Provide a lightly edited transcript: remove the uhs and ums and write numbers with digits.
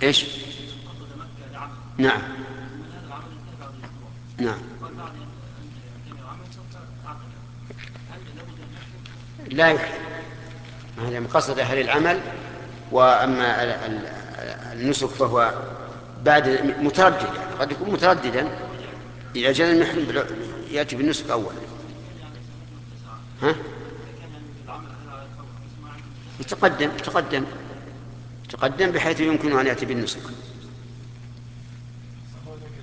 إيش؟ نعم. نعم. لا يحرم، هذا من قصد أهل العمل. وأما النسك فهو بعد متردد، يعني قد يكون مترددا، إذا جاء المحرم يأتي بالنسك أولا. ها؟ يتقدم بحيث يمكن أن يأتي بالنسك.